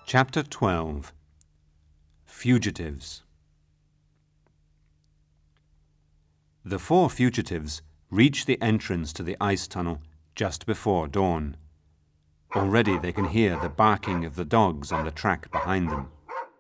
Chapter 12. Fugitives. The four fugitives reach the entrance to the ice tunnel just before dawn. Already they can hear the barking of the dogs on the track behind them.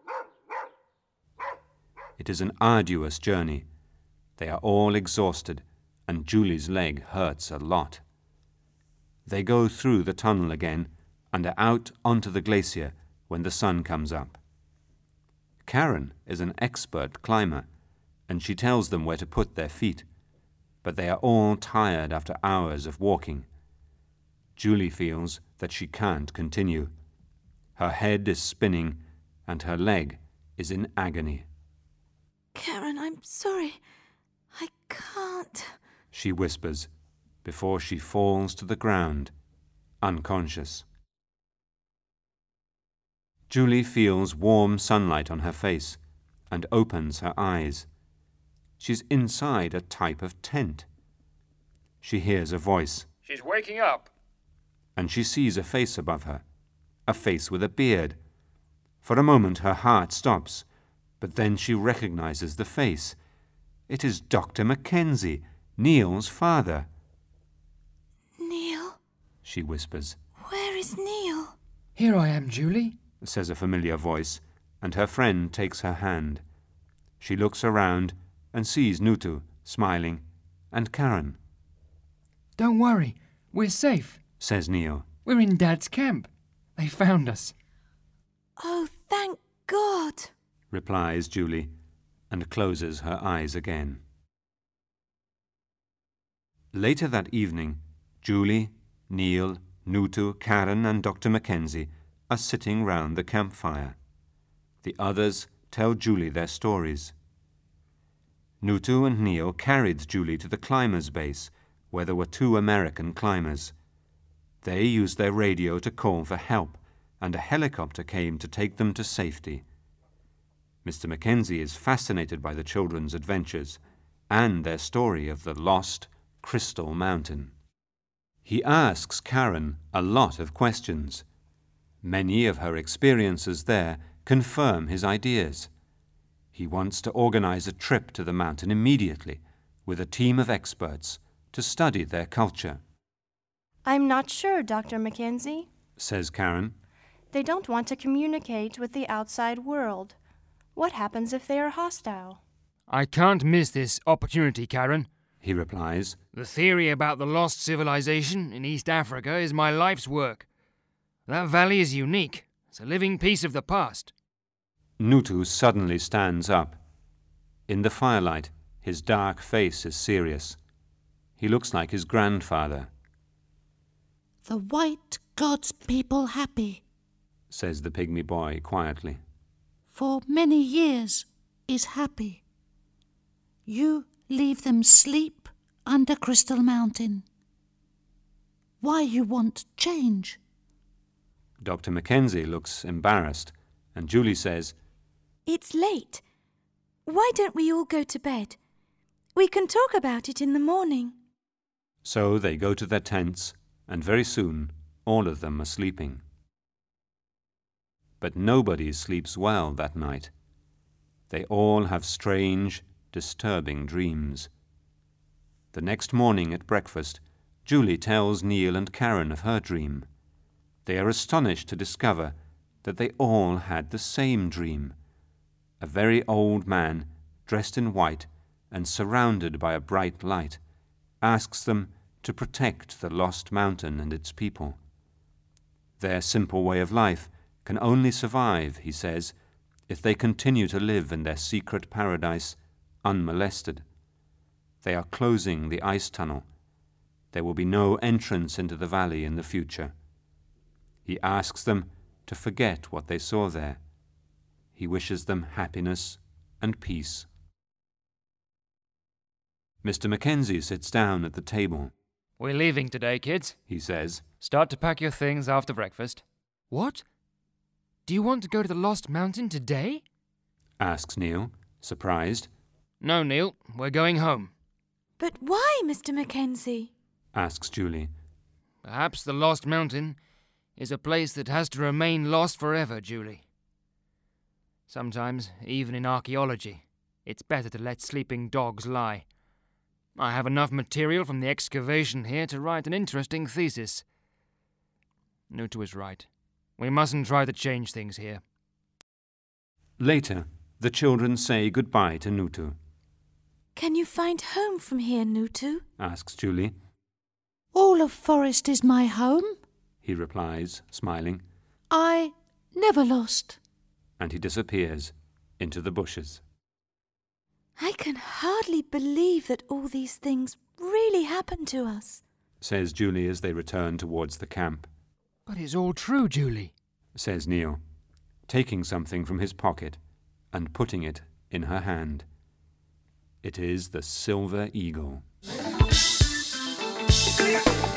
It is an arduous journey. They are all exhausted, and Julie's leg hurts a lot. They go through the tunnel again and are out onto the glacier when the sun comes up. Karen is an expert climber, and she tells them where to put their feet, but they are all tired after hours of walking. Julie feels that she can't continue. Her head is spinning, and her leg is in agony. Karen, I'm sorry. I can't, she whispers before she falls to the ground, unconscious. Julie feels warm sunlight on her face and opens her eyes. She's inside a type of tent. She hears a voice. She's waking up. And she sees a face above her, a face with a beard. For a moment her heart stops, but then she recognizes the face. It is Dr. Mackenzie, Neil's father. Neil? She whispers. Where is Neil? Here I am, Julie, says a familiar voice, and her friend takes her hand. She looks around and sees Nutu, smiling, and Karen. Don't worry, we're safe, says Neil. We're in Dad's camp. They found us. Oh, thank God, replies Julie, and closes her eyes again. Later that evening, Julie, Neil, Nutu, Karen and Dr. Mackenzie are sitting round the campfire. The others tell Julie their stories. Nutu and Neil carried Julie to the climbers' base, where there were 2 American climbers. They used their radio to call for help, and a helicopter came to take them to safety. Mr. Mackenzie is fascinated by the children's adventures and their story of the lost Crystal Mountain. He asks Karen a lot of questions. Many of her experiences there confirm his ideas. He wants to organize a trip to the mountain immediately with a team of experts to study their culture. I'm not sure, Dr. Mackenzie, says Karen. They don't want to communicate with the outside world. What happens if they are hostile? I can't miss this opportunity, Karen, he replies. The theory about the lost civilization in East Africa is my life's work. That valley is unique. It's a living piece of the past. Nutu suddenly stands up. In the firelight, his dark face is serious. He looks like his grandfather. The white God's people happy, says the pygmy boy quietly. For many years is happy. You leave them sleep under Crystal Mountain. Why you want change? Dr. Mackenzie looks embarrassed, and Julie says, It's late. Why don't we all go to bed? We can talk about it in the morning. So they go to their tents, and very soon all of them are sleeping. But nobody sleeps well that night. They all have strange, disturbing dreams. The next morning at breakfast, Julie tells Neil and Karen of her dream. They are astonished to discover that they all had the same dream. A very old man, dressed in white and surrounded by a bright light, asks them to protect the lost mountain and its people. Their simple way of life can only survive, he says, if they continue to live in their secret paradise unmolested. They are closing the ice tunnel. There will be no entrance into the valley in the future. He asks them to forget what they saw there. He wishes them happiness and peace. Mr. Mackenzie sits down at the table. We're leaving today, kids, he says. Start to pack your things after breakfast. What? Do you want to go to the Lost Mountain today? Asks Neil, surprised. No, Neil, we're going home. But why, Mr. Mackenzie? Asks Julie. Perhaps the Lost Mountain is a place that has to remain lost forever, Julie. Sometimes, even in archaeology, it's better to let sleeping dogs lie. I have enough material from the excavation here to write an interesting thesis. Nutu is right. We mustn't try to change things here. Later, the children say goodbye to Nutu. Can you find home from here, Nutu? Asks Julie. All of Forest is my home. He replies, smiling, I never lost. and he disappears into the bushes. I can hardly believe that all these things really happened to us, Says Julie as they return towards the camp. But it's all true, Julie. Says Neil, taking something from his pocket and putting it in her hand. It is the silver eagle.